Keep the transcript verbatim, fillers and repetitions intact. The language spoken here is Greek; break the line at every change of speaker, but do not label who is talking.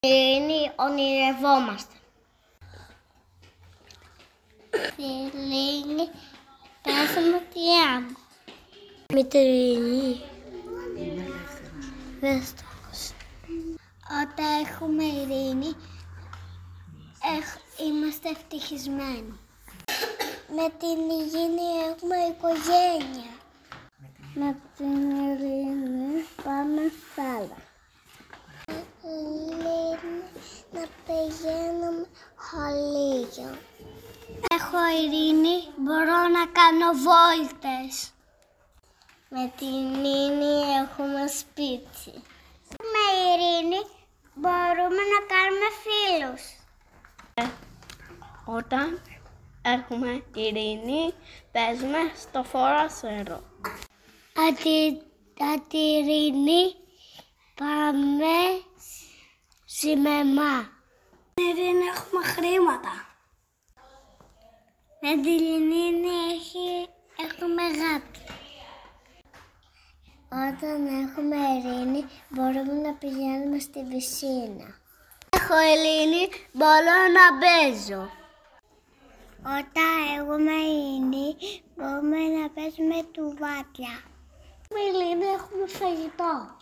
Ειρήνη, ονειρευόμαστε. Ειρήνη, πες μου τι άμμο. Με την Ειρήνη. Δεν στο άκουσα. Όταν έχουμε ειρήνη, έχ, είμαστε ευτυχισμένοι. Με την ειρήνη έχουμε οικογένεια. Με την ειρήνη πάμε θάλασσα. Ειρήνη, να πηγαίνουμε χωλείο. Έχω ειρήνη, μπορώ να κάνω βόλτες. Με την ειρήνη έχουμε σπίτι. Με ειρήνη μπορούμε να κάνουμε φίλους.
Όταν έχουμε ειρήνη, παίζουμε στο φοροσέρο.
Αντι, αντι ειρήνη πάμε σινεμά. Με την ειρήνη έχουμε χρήματα. Με την ειρήνη έχει, έχουμε αγάπη. Όταν έχουμε ειρήνη μπορούμε να πηγαίνουμε στη πισίνα. Έχω ειρήνη, μπορώ να παίζω. Όταν έχουμε ειρήνη μπορούμε να παίζουμε τουβάτια. Με ειρήνη έχουμε φαγητό.